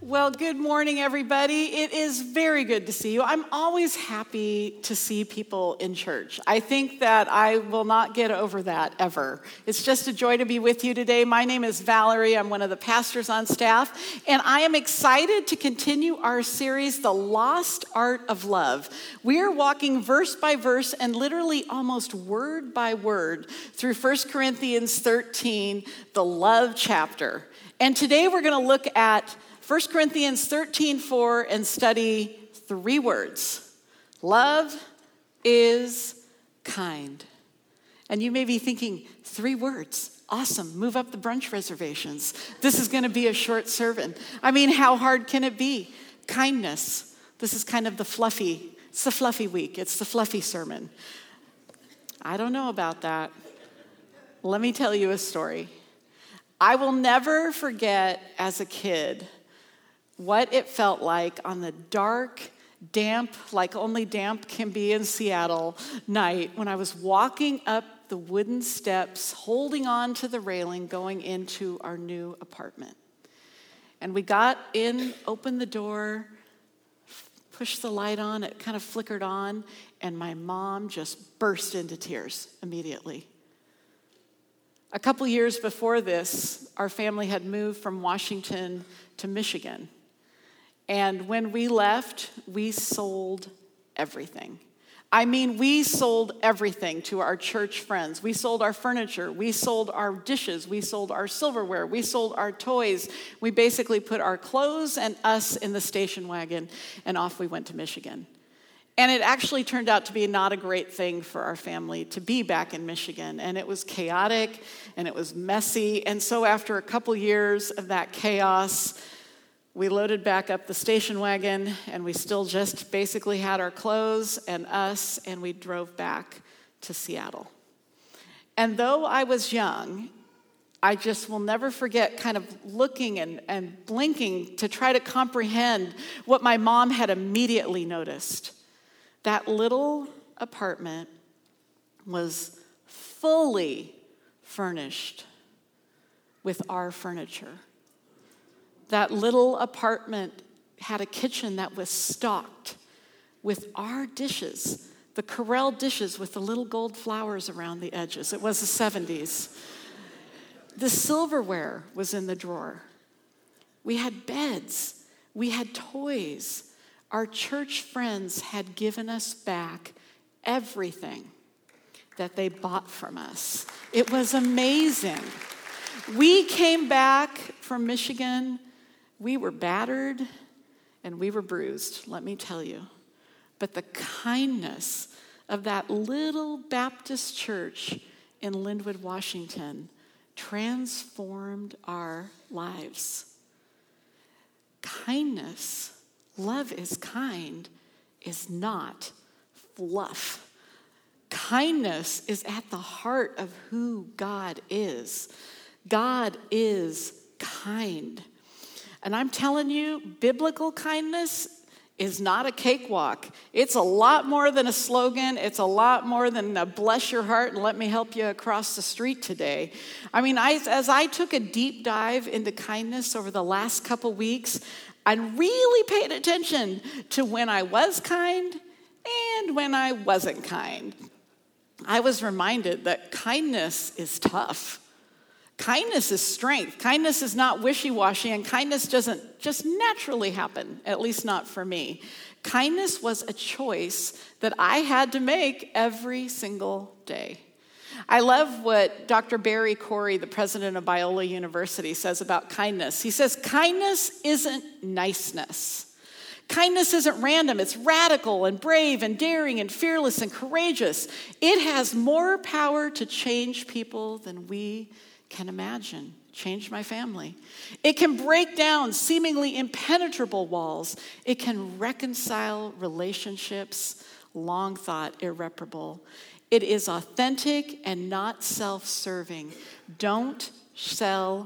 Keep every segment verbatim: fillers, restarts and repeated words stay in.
Well, good morning, everybody. It is very good to see you. I'm always happy to see people in church. I think that I will not get over that ever. It's just a joy to be with you today. My name is Valerie. I'm one of the pastors on staff, and I am excited to continue our series, The Lost Art of Love. We are walking verse by verse and literally almost word by word through First Corinthians thirteen, the love chapter. And today we're going to look at First Corinthians thirteen four and study three words. Love is kind. And you may be thinking, three words. Awesome. Move up the brunch reservations. This is going to be a short sermon. I mean, how hard can it be? Kindness. This is kind of the fluffy, it's the fluffy week. It's the fluffy sermon. I don't know about that. Let me tell you a story. I will never forget as a kid what it felt like on the dark, damp, like only damp can be in Seattle, night when I was walking up the wooden steps, holding on to the railing, going into our new apartment. And we got in, opened the door, pushed the light on, it kind of flickered on, and my mom just burst into tears immediately. A couple years before this, our family had moved from Washington to Michigan. And when we left, we sold everything. I mean, we sold everything to our church friends. We sold our furniture. We sold our dishes. We sold our silverware. We sold our toys. We basically put our clothes and us in the station wagon, and off we went to Michigan. And it actually turned out to be not a great thing for our family to be back in Michigan. And it was chaotic, and it was messy. And so after a couple years of that chaos, we loaded back up the station wagon, and we still just basically had our clothes and us, and we drove back to Seattle. And though I was young, I just will never forget kind of looking and, and blinking to try to comprehend what my mom had immediately noticed. That little apartment was fully furnished with our furniture. That little apartment had a kitchen that was stocked with our dishes, the Corelle dishes with the little gold flowers around the edges. It was the seventies. The silverware was in the drawer. We had beds. We had toys. Our church friends had given us back everything that they bought from us. It was amazing. We came back from Michigan. We were battered and we were bruised, let me tell you. But the kindness of that little Baptist church in Lynnwood, Washington, transformed our lives. Kindness, love is kind, is not fluff. Kindness is at the heart of who God is. God is kind. And I'm telling you, biblical kindness is not a cakewalk. It's a lot more than a slogan. It's a lot more than a bless your heart and let me help you across the street today. I mean, I, as I took a deep dive into kindness over the last couple weeks, I really paid attention to when I was kind and when I wasn't kind. I was reminded that kindness is tough. Kindness is strength. Kindness is not wishy-washy, and kindness doesn't just naturally happen, at least not for me. Kindness was a choice that I had to make every single day. I love what Doctor Barry Corey, the president of Biola University, says about kindness. He says, kindness isn't niceness. Kindness isn't random. It's radical and brave and daring and fearless and courageous. It has more power to change people than we can imagine. Change my family. It can break down seemingly impenetrable walls. It can reconcile relationships long thought irreparable. It is authentic and not self-serving. Don't sell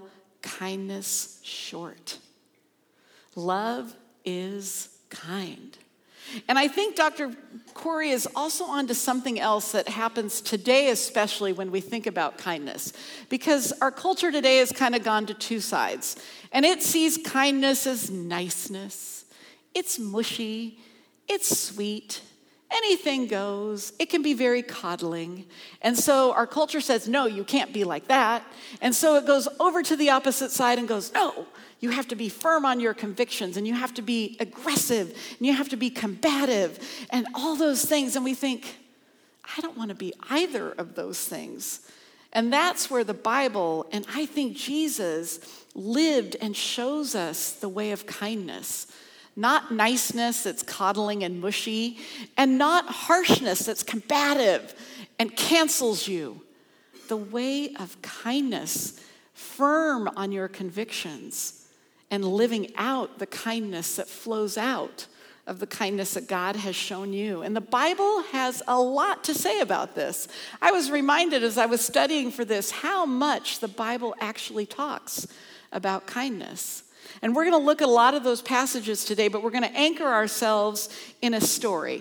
kindness short. Love is kind. And I think Doctor Corey is also onto something else that happens today, especially when we think about kindness. Because our culture today has kind of gone to two sides. And it sees kindness as niceness. It's mushy. It's sweet. Anything goes. It can be very coddling. And so our culture says, no, you can't be like that. And so it goes over to the opposite side and goes, no, you have to be firm on your convictions, and you have to be aggressive, and you have to be combative, and all those things. And we think, I don't want to be either of those things. And that's where the Bible, and I think Jesus, lived and shows us the way of kindness. Not niceness that's coddling and mushy, and not harshness that's combative and cancels you. The way of kindness, firm on your convictions, and living out the kindness that flows out of the kindness that God has shown you. And the Bible has a lot to say about this. I was reminded as I was studying for this how much the Bible actually talks about kindness. And we're going to look at a lot of those passages today, but we're going to anchor ourselves in a story,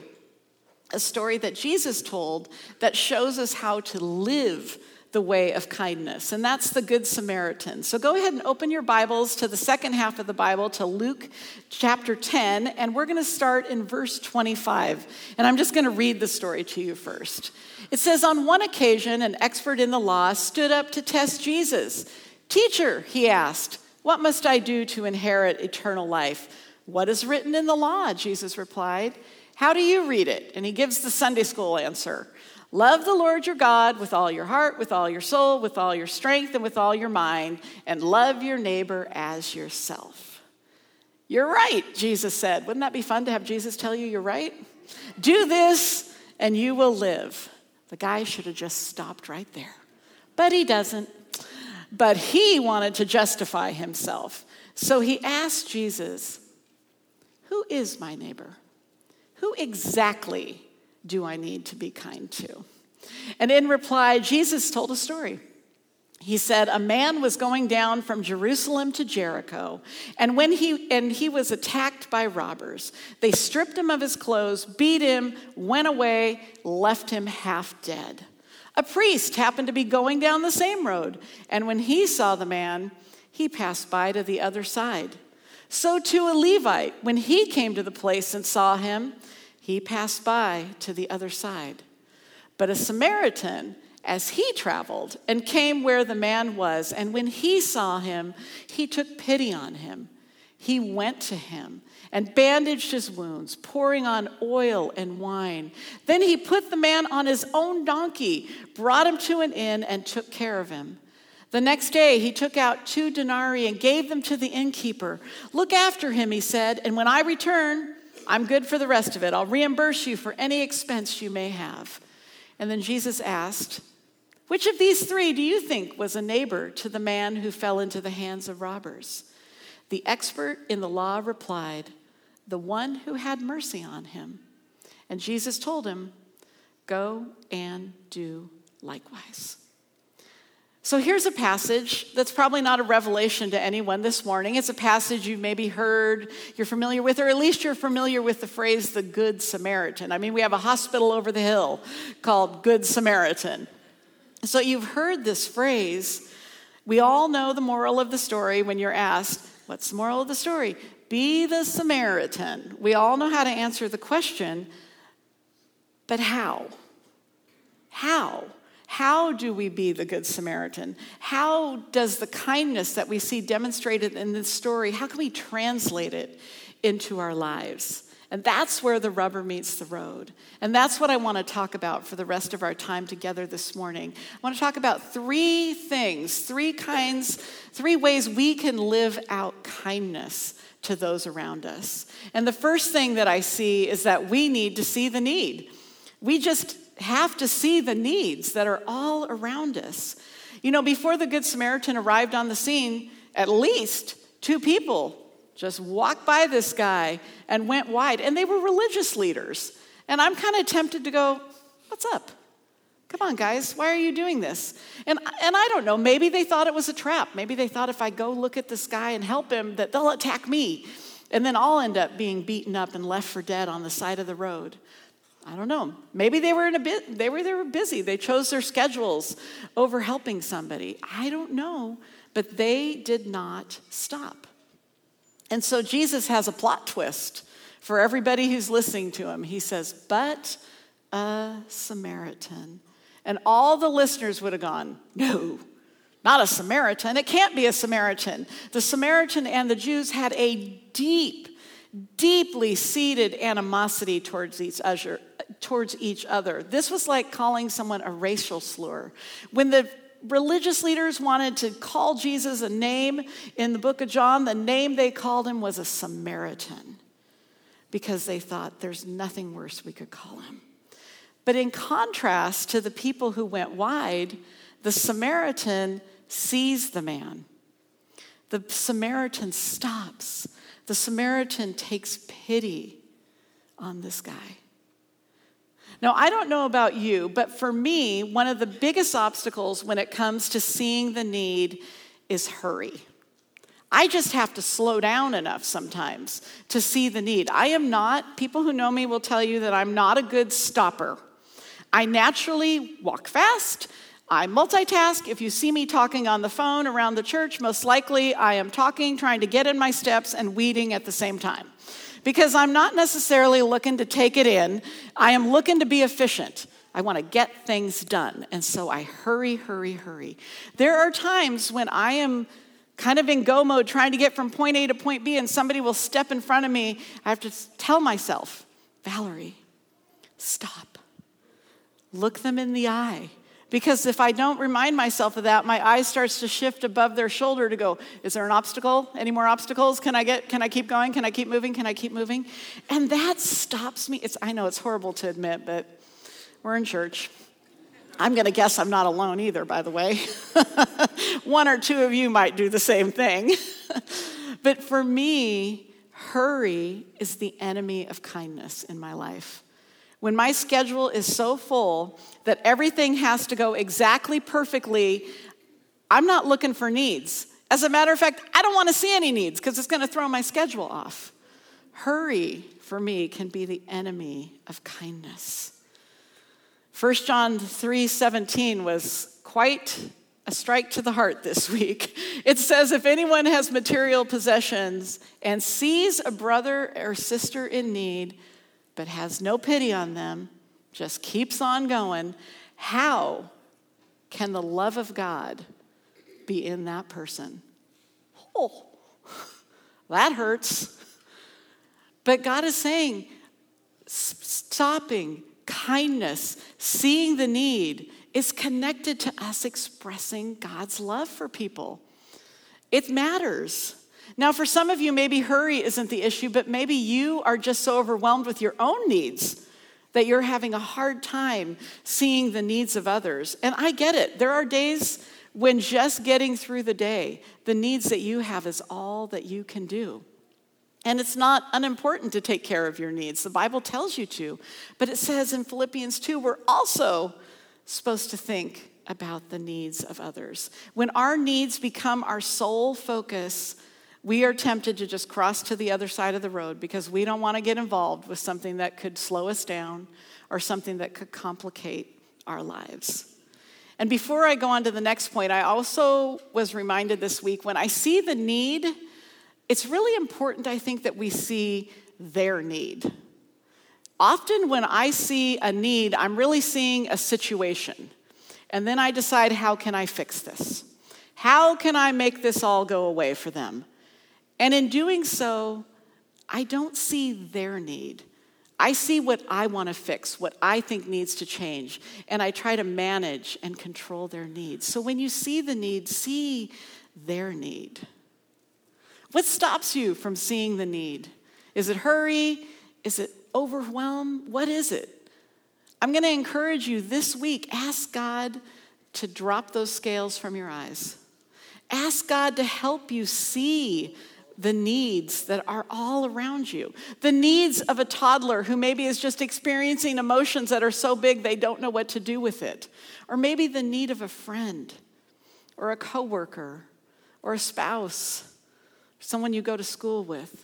a story that Jesus told that shows us how to live the way of kindness, and that's the Good Samaritan. So go ahead and open your Bibles to the second half of the Bible, to Luke chapter ten, and we're going to start in verse twenty-five. And I'm just going to read the story to you first. It says, on one occasion, an expert in the law stood up to test Jesus. Teacher, he asked, what must I do to inherit eternal life? What is written in the law? Jesus replied. How do you read it? And he gives the Sunday school answer. Love the Lord your God with all your heart, with all your soul, with all your strength, and with all your mind, and love your neighbor as yourself. You're right, Jesus said. Wouldn't that be fun to have Jesus tell you you're right? Do this and you will live. The guy should have just stopped right there. But he doesn't. But he wanted to justify himself. So he asked Jesus, who is my neighbor? Who exactly do I need to be kind to? And in reply, Jesus told a story. He said, a man was going down from Jerusalem to Jericho, and when he and he was attacked by robbers. They stripped him of his clothes, beat him, went away, left him half dead. A priest happened to be going down the same road, and when he saw the man, he passed by to the other side. So too a Levite, when he came to the place and saw him, he passed by to the other side. But a Samaritan, as he traveled and came where the man was, and when he saw him, he took pity on him. He went to him and bandaged his wounds, pouring on oil and wine. Then he put the man on his own donkey, brought him to an inn, and took care of him. The next day he took out two denarii and gave them to the innkeeper. Look after him, he said, and when I return, I'm good for the rest of it. I'll reimburse you for any expense you may have. And then Jesus asked, which of these three do you think was a neighbor to the man who fell into the hands of robbers? The expert in the law replied, the one who had mercy on him. And Jesus told him, go and do likewise. So here's a passage that's probably not a revelation to anyone this morning. It's a passage you've maybe heard, you're familiar with, or at least you're familiar with the phrase, the Good Samaritan. I mean, we have a hospital over the hill called Good Samaritan. So you've heard this phrase. We all know the moral of the story when you're asked, what's the moral of the story? Be the Samaritan. We all know how to answer the question, but how? How? How do we be the Good Samaritan? How does the kindness that we see demonstrated in this story, how can we translate it into our lives? And that's where the rubber meets the road. And that's what I want to talk about for the rest of our time together this morning. I want to talk about three things, three kinds, three ways we can live out kindness to those around us. And the first thing that I see is that we need to see the need. We just have to see the needs that are all around us. You know, before the Good Samaritan arrived on the scene, at least two people just walked by this guy and went wide. And they were religious leaders. And I'm kind of tempted to go, what's up? Come on, guys, why are you doing this? And, and I don't know, maybe they thought it was a trap. Maybe they thought if I go look at this guy and help him, that they'll attack me. and then all end up being beaten up and left for dead on the side of the road. I don't know. Maybe they were in a bit, they were they were busy. They chose their schedules over helping somebody. I don't know, but they did not stop. And so Jesus has a plot twist for everybody who's listening to him. He says, "But a Samaritan." And all the listeners would have gone, "No, not a Samaritan. It can't be a Samaritan." The Samaritan and the Jews had a deep, deeply seated animosity towards each other. towards each other. This was like calling someone a racial slur. When the religious leaders wanted to call Jesus a name in the book of John, the name they called him was a Samaritan, because they thought there's nothing worse we could call him. But in contrast to the people who went wide, the Samaritan sees the man. The Samaritan stops. The Samaritan takes pity on this guy. Now, I don't know about you, but for me, one of the biggest obstacles when it comes to seeing the need is hurry. I just have to slow down enough sometimes to see the need. I am not, people who know me will tell you that I'm not a good stopper. I naturally walk fast. I multitask. If you see me talking on the phone around the church, most likely I am talking, trying to get in my steps, and weeding at the same time. Because I'm not necessarily looking to take it in. I am looking to be efficient. I want to get things done. And so I hurry, hurry, hurry. There are times when I am kind of in go mode trying to get from point A to point B, and somebody will step in front of me. I have to tell myself, "Valerie, stop. Look them in the eye." Because if I don't remind myself of that, my eye starts to shift above their shoulder to go, "Is there an obstacle? Any more obstacles? Can I get, can I keep going? Can I keep moving? Can I keep moving?" And that stops me. It's, I know it's horrible to admit, but we're in church. I'm going to guess I'm not alone either, by the way. One or two of you might do the same thing. But for me, hurry is the enemy of kindness in my life. When my schedule is so full that everything has to go exactly perfectly, I'm not looking for needs. As a matter of fact, I don't want to see any needs because it's going to throw my schedule off. Hurry, for me, can be the enemy of kindness. First John three seventeen was quite a strike to the heart this week. It says, "If anyone has material possessions and sees a brother or sister in need, but has no pity on them, just keeps on going, how can the love of God be in that person?" Oh, that hurts. But God is saying, stopping, kindness, seeing the need is connected to us expressing God's love for people. It matters. Now, for some of you, maybe hurry isn't the issue, but maybe you are just so overwhelmed with your own needs that you're having a hard time seeing the needs of others. And I get it. There are days when just getting through the day, the needs that you have is all that you can do. And it's not unimportant to take care of your needs. The Bible tells you to. But it says in Philippians two, we're also supposed to think about the needs of others. When our needs become our sole focus, we are tempted to just cross to the other side of the road because we don't want to get involved with something that could slow us down or something that could complicate our lives. And before I go on to the next point, I also was reminded this week, when I see the need, it's really important, I think, that we see their need. Often when I see a need, I'm really seeing a situation. And then I decide, how can I fix this? How can I make this all go away for them? And in doing so, I don't see their need. I see what I want to fix, what I think needs to change, and I try to manage and control their needs. So when you see the need, see their need. What stops you from seeing the need? Is it hurry? Is it overwhelm? What is it? I'm going to encourage you this week, ask God to drop those scales from your eyes. Ask God to help you see the needs that are all around you. The needs of a toddler who maybe is just experiencing emotions that are so big they don't know what to do with it. Or maybe the need of a friend or a coworker or a spouse, someone you go to school with.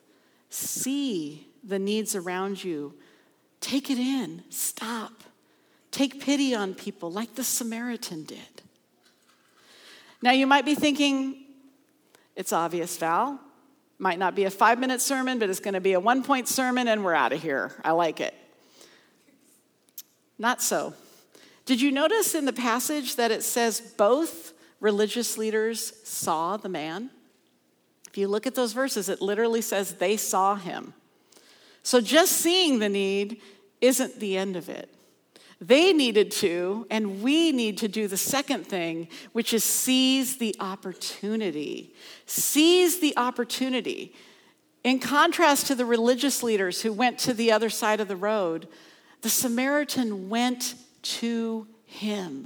See the needs around you. Take it in. Stop. Take pity on people like the Samaritan did. Now you might be thinking, it's obvious, Val. Might not be a five-minute sermon, but it's going to be a one-point sermon and we're out of here. I like it. Not so. Did you notice in the passage that it says both religious leaders saw the man? If you look at those verses, it literally says they saw him. So just seeing the need isn't the end of it. They needed to, and we need to do the second thing, which is seize the opportunity. Seize the opportunity. In contrast to the religious leaders who went to the other side of the road, the Samaritan went to him.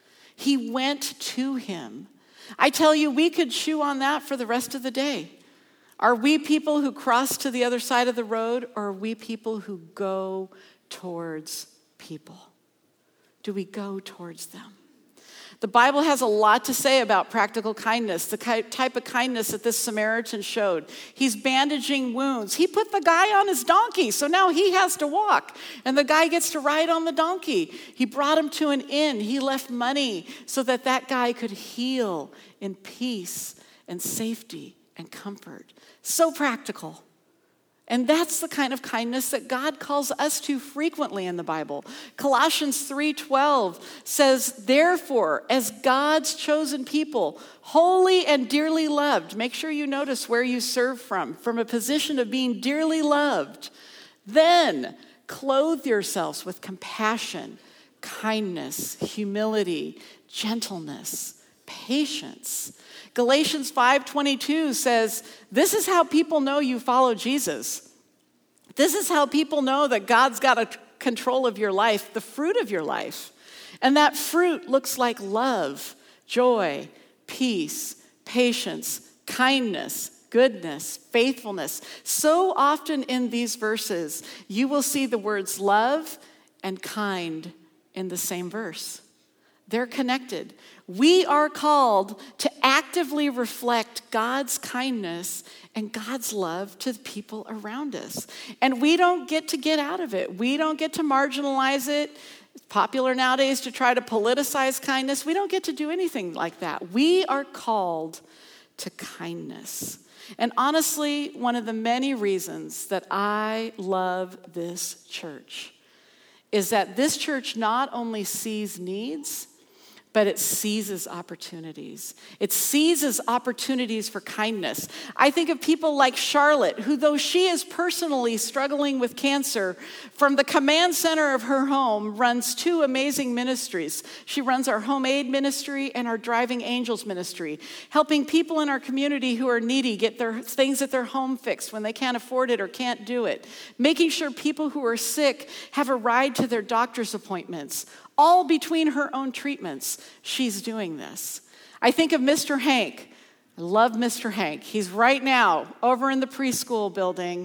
He went to him. I tell you, we could chew on that for the rest of the day. Are we people who cross to the other side of the road, or are we people who go towards people? Do we go towards them? The Bible has a lot to say about practical kindness, the type of kindness that this Samaritan showed. He's bandaging wounds. He put the guy on his donkey, so now he has to walk, and the guy gets to ride on the donkey. He brought him to an inn. He left money so that that guy could heal in peace and safety and comfort. So practical. And that's the kind of kindness that God calls us to frequently in the Bible. Colossians three twelve says, therefore, as God's chosen people, holy and dearly loved, make sure you notice where you serve from, from a position of being dearly loved, then clothe yourselves with compassion, kindness, humility, gentleness, patience. Galatians five twenty-two says, this is how people know you follow Jesus. This is how people know that God's got a control of your life, the fruit of your life. And that fruit looks like love, joy, peace, patience, kindness, goodness, faithfulness. So often in these verses, you will see the words love and kind in the same verse. They're connected. We are called to actively reflect God's kindness and God's love to the people around us. And we don't get to get out of it. We don't get to marginalize it. It's popular nowadays to try to politicize kindness. We don't get to do anything like that. We are called to kindness. And honestly, one of the many reasons that I love this church is that this church not only sees needs, but it seizes opportunities. It seizes opportunities for kindness. I think of people like Charlotte, who though she is personally struggling with cancer, from the command center of her home runs two amazing ministries. She runs our Home Aid Ministry and our Driving Angels Ministry, helping people in our community who are needy get their things at their home fixed when they can't afford it or can't do it, making sure people who are sick have a ride to their doctor's appointments. All between her own treatments, she's doing this. I think of Mister Hank. I love Mister Hank. He's right now over in the preschool building,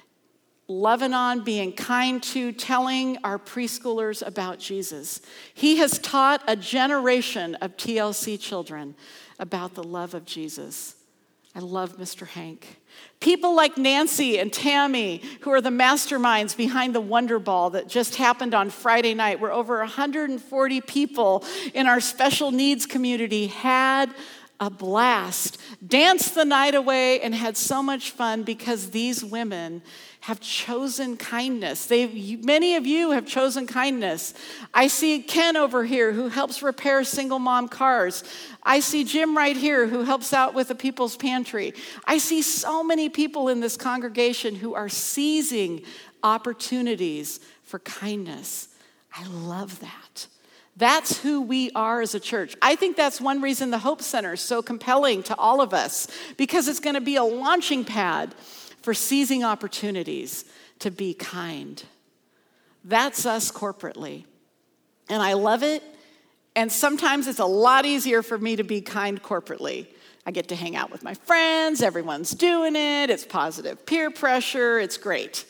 loving on, being kind to, telling our preschoolers about Jesus. He has taught a generation of T L C children about the love of Jesus. I love Mister Hank. People like Nancy and Tammy, who are the masterminds behind the Wonder Ball that just happened on Friday night, where over one hundred forty people in our special needs community had a blast, danced the night away, and had so much fun because these women have chosen kindness. They, many of you have chosen kindness. I see Ken over here who helps repair single mom cars. I see Jim right here who helps out with the People's Pantry. I see so many people in this congregation who are seizing opportunities for kindness. I love that. That's who we are as a church. I think that's one reason the Hope Center is so compelling to all of us, because it's going to be a launching pad for seizing opportunities to be kind. That's us corporately. And I love it. And sometimes it's a lot easier for me to be kind corporately. I get to hang out with my friends. Everyone's doing it. It's positive peer pressure. It's great.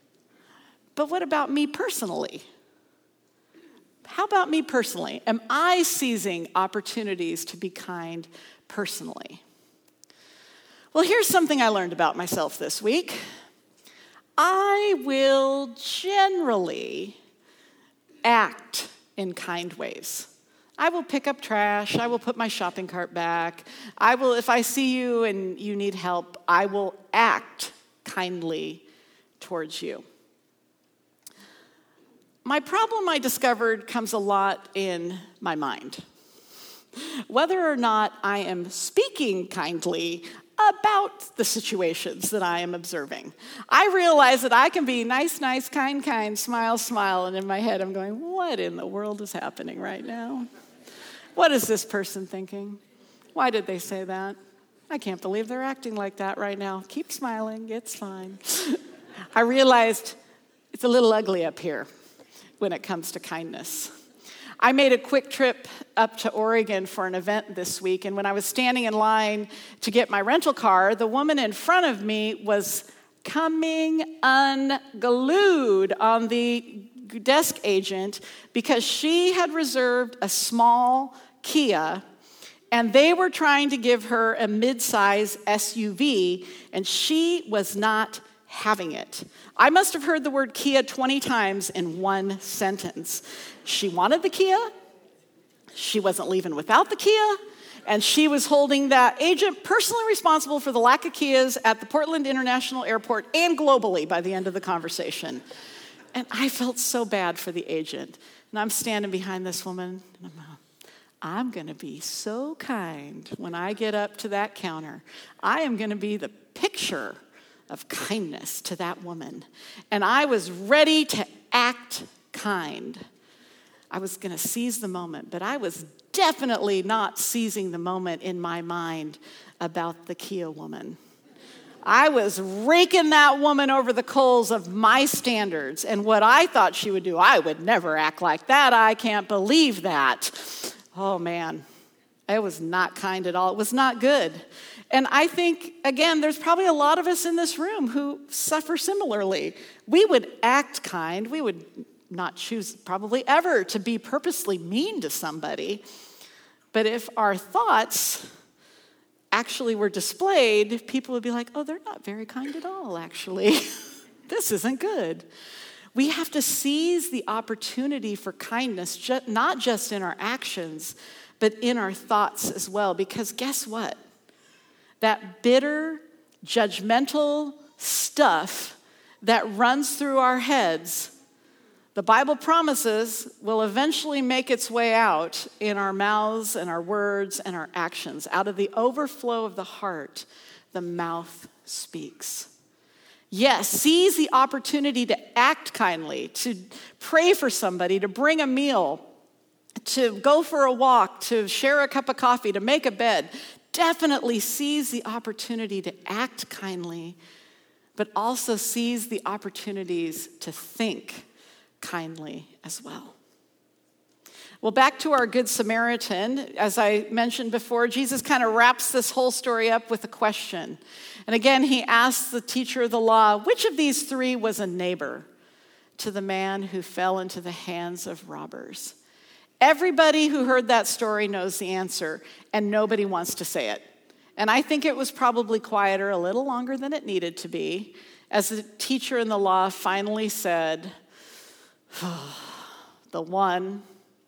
But what about me personally? How about me personally? Am I seizing opportunities to be kind personally? Well, here's something I learned about myself this week. I will generally act in kind ways. I will pick up trash. I will put my shopping cart back. I will, if I see you and you need help, I will act kindly towards you. My problem, I discovered, comes a lot in my mind. Whether or not I am speaking kindly about the situations that I am observing. I realize that I can be nice, nice, kind, kind, smile, smile, and in my head I'm going, what in the world is happening right now? What is this person thinking? Why did they say that? I can't believe they're acting like that right now. Keep smiling, it's fine. I realized it's a little ugly up here when it comes to kindness. I made a quick trip up to Oregon for an event this week, and when I was standing in line to get my rental car, the woman in front of me was coming unglued on the desk agent because she had reserved a small Kia, and they were trying to give her a mid-size S U V, and she was not having it. I must have heard the word Kia twenty times in one sentence. She wanted the Kia, she wasn't leaving without the Kia, and she was holding that agent personally responsible for the lack of Kias at the Portland International Airport and globally by the end of the conversation. And I felt so bad for the agent. And I'm standing behind this woman, and I'm, I'm going to be so kind when I get up to that counter. I am going to be the picture of kindness to that woman. And I was ready to act kind. I was going to seize the moment, but I was definitely not seizing the moment in my mind about the Kia woman. I was raking that woman over the coals of my standards and what I thought she would do. I would never act like that. I can't believe that. Oh, man. It was not kind at all. It was not good. And I think, again, there's probably a lot of us in this room who suffer similarly. We would act kind. We would not choose probably ever to be purposely mean to somebody. But if our thoughts actually were displayed, people would be like, oh, they're not very kind at all, actually. This isn't good. We have to seize the opportunity for kindness, ju- not just in our actions, but in our thoughts as well. Because guess what? That bitter, judgmental stuff that runs through our heads, the Bible promises will eventually make its way out in our mouths and our words and our actions. Out of the overflow of the heart, the mouth speaks. Yes, seize the opportunity to act kindly, to pray for somebody, to bring a meal, to go for a walk, to share a cup of coffee, to make a bed. Definitely seize the opportunity to act kindly, but also seize the opportunities to think kindly as well. Well, back to our Good Samaritan. As I mentioned before, Jesus kind of wraps this whole story up with a question. And again, he asks the teacher of the law, which of these three was a neighbor to the man who fell into the hands of robbers? Everybody who heard that story knows the answer, and nobody wants to say it. And I think it was probably quieter a little longer than it needed to be, as the teacher in the law finally said, oh, the one,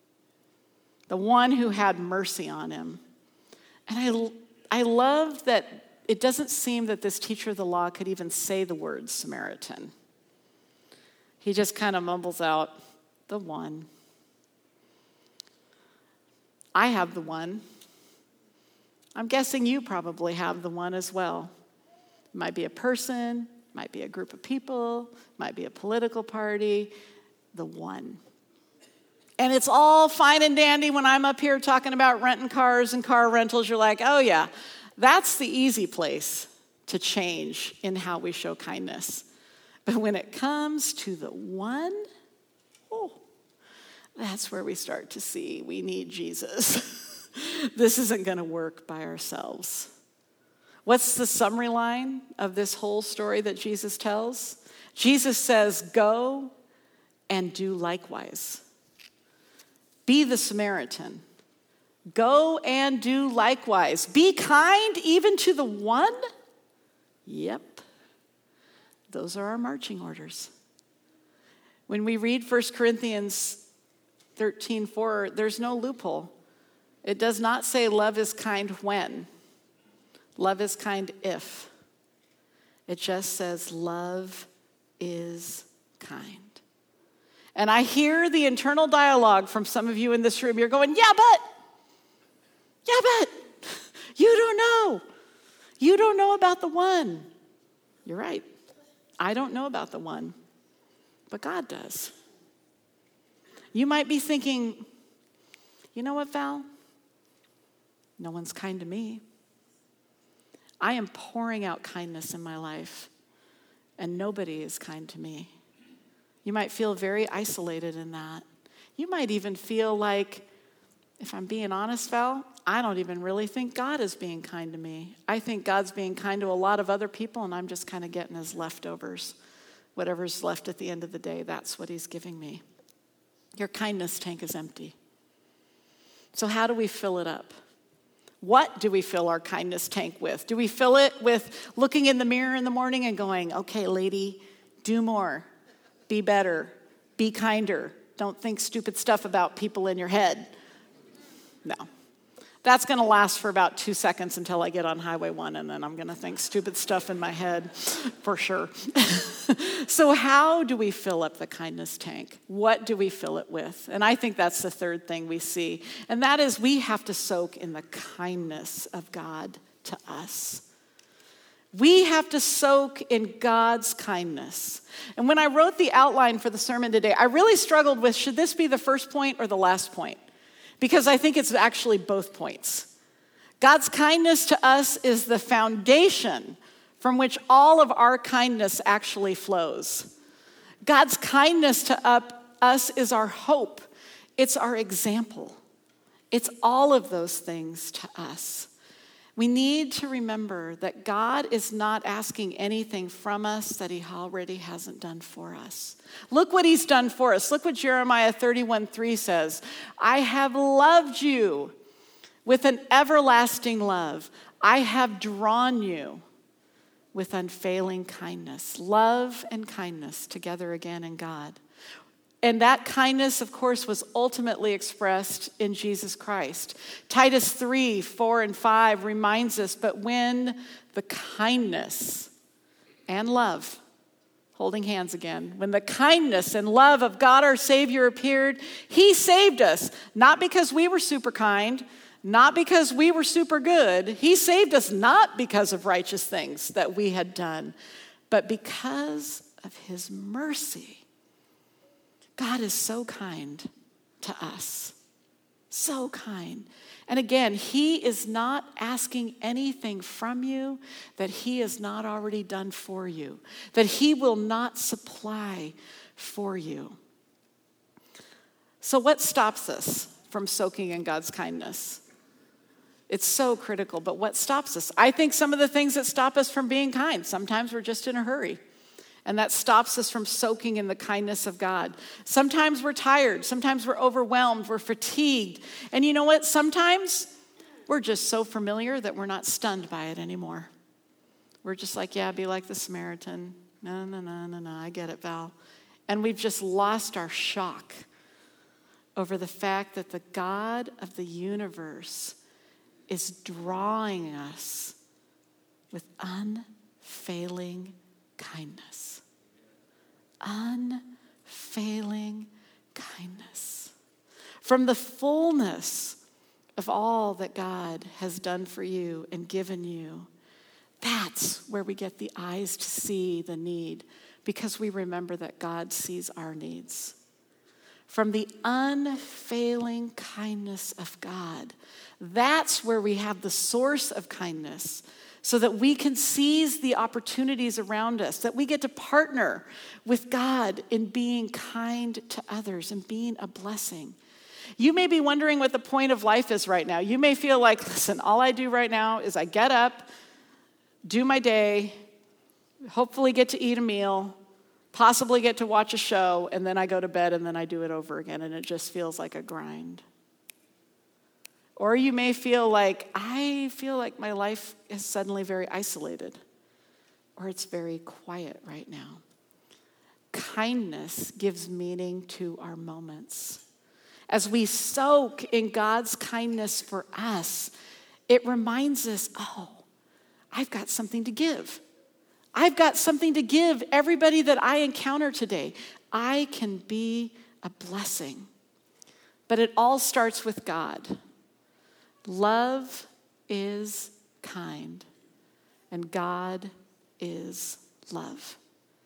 the one who had mercy on him. And I, I love that it doesn't seem that this teacher of the law could even say the word Samaritan. He just kind of mumbles out, the one. I have the one. I'm guessing you probably have the one as well. It might be a person, might be a group of people, might be a political party, the one. And it's all fine and dandy when I'm up here talking about renting cars and car rentals. You're like, oh yeah, that's the easy place to change in how we show kindness. But when it comes to the one, oh, that's where we start to see we need Jesus. This isn't going to work by ourselves. What's the summary line of this whole story that Jesus tells? Jesus says, go and do likewise. Be the Samaritan. Go and do likewise. Be kind even to the one? Yep. Those are our marching orders. When we read First Corinthians thirteen four, there's no loophole. It does not say love is kind when. Love is kind if. It just says love is kind. And I hear the internal dialogue from some of you in this room. You're going, yeah, but, yeah, but, you don't know. You don't know about the one. You're right. I don't know about the one, but God does. You might be thinking, you know what, Val? No one's kind to me. I am pouring out kindness in my life, and nobody is kind to me. You might feel very isolated in that. You might even feel like, if I'm being honest, Val, I don't even really think God is being kind to me. I think God's being kind to a lot of other people, and I'm just kind of getting his leftovers. Whatever's left at the end of the day, that's what he's giving me. Your kindness tank is empty. So how do we fill it up? What do we fill our kindness tank with? Do we fill it with looking in the mirror in the morning and going, okay, lady, do more, be better, be kinder. Don't think stupid stuff about people in your head. No. That's going to last for about two seconds until I get on Highway one, and then I'm going to think stupid stuff in my head for sure. So how do we fill up the kindness tank? What do we fill it with? And I think that's the third thing we see. And that is we have to soak in the kindness of God to us. We have to soak in God's kindness. And when I wrote the outline for the sermon today, I really struggled with, should this be the first point or the last point? Because I think it's actually both points. God's kindness to us is the foundation from which all of our kindness actually flows. God's kindness to up, us is our hope. It's our example. It's all of those things to us. We need to remember that God is not asking anything from us that he already hasn't done for us. Look what he's done for us. Look what Jeremiah thirty-one three says. I have loved you with an everlasting love. I have drawn you with unfailing kindness. Love and kindness together again in God. And that kindness, of course, was ultimately expressed in Jesus Christ. Titus three, four, and five reminds us, but when the kindness and love, holding hands again, when the kindness and love of God our Savior appeared, he saved us, not because we were super kind, not because we were super good. He saved us not because of righteous things that we had done, but because of his mercy. God is so kind to us, so kind. And again, he is not asking anything from you that he has not already done for you, that he will not supply for you. So what stops us from soaking in God's kindness? It's so critical, but what stops us? I think some of the things that stop us from being kind, sometimes we're just in a hurry. And that stops us from soaking in the kindness of God. Sometimes we're tired. Sometimes we're overwhelmed. We're fatigued. And you know what? Sometimes we're just so familiar that we're not stunned by it anymore. We're just like, yeah, be like the Samaritan. No, no, no, no, no. I get it, Val. And we've just lost our shock over the fact that the God of the universe is drawing us with unfailing kindness. Unfailing kindness. From the fullness of all that God has done for you and given you, that's where we get the eyes to see the need, because we remember that God sees our needs. From the unfailing kindness of God, that's where we have the source of kindness, so that we can seize the opportunities around us, that we get to partner with God in being kind to others and being a blessing. You may be wondering what the point of life is right now. You may feel like, listen, all I do right now is I get up, do my day, hopefully get to eat a meal, possibly get to watch a show, and then I go to bed and then I do it over again, and it just feels like a grind. Or you may feel like, I feel like my life is suddenly very isolated. or it's very quiet right now. Kindness gives meaning to our moments. As we soak in God's kindness for us, it reminds us, oh, I've got something to give. I've got something to give everybody that I encounter today. I can be a blessing. But it all starts with God. Love is kind, and God is love.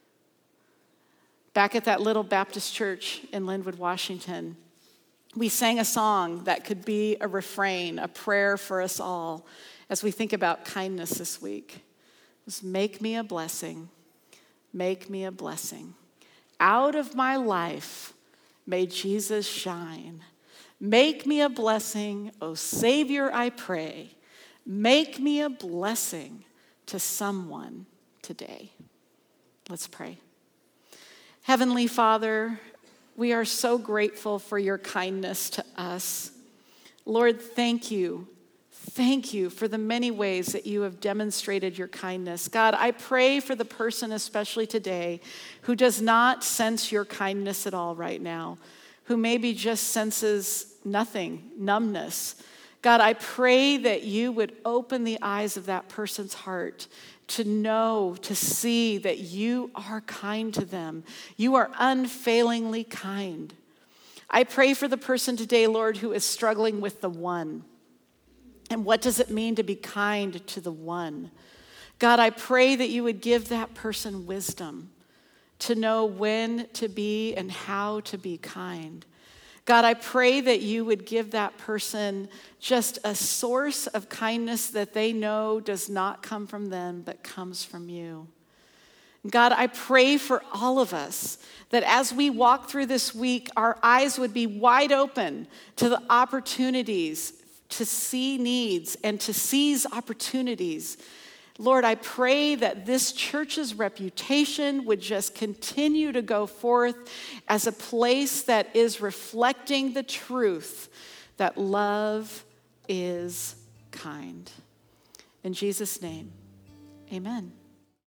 Back at that little Baptist church in Linwood, Washington, we sang a song that could be a refrain, a prayer for us all as we think about kindness this week. It was, make me a blessing, make me a blessing. Out of my life, may Jesus shine. Make me a blessing, oh Savior, I pray. Make me a blessing to someone today. Let's pray. Heavenly Father, we are so grateful for your kindness to us. Lord, thank you. Thank you for the many ways that you have demonstrated your kindness. God, I pray for the person, especially today, who does not sense your kindness at all right now, who maybe just senses nothing, numbness. God, I pray that you would open the eyes of that person's heart to know, to see that you are kind to them. You are unfailingly kind. I pray for the person today, Lord, who is struggling with the one. And what does it mean to be kind to the one? God, I pray that you would give that person wisdom to know when to be and how to be kind. God, I pray that you would give that person just a source of kindness that they know does not come from them, but comes from you. God, I pray for all of us that as we walk through this week, our eyes would be wide open to the opportunities, to see needs and to seize opportunities. Lord, I pray that this church's reputation would just continue to go forth as a place that is reflecting the truth that love is kind. In Jesus' name, amen.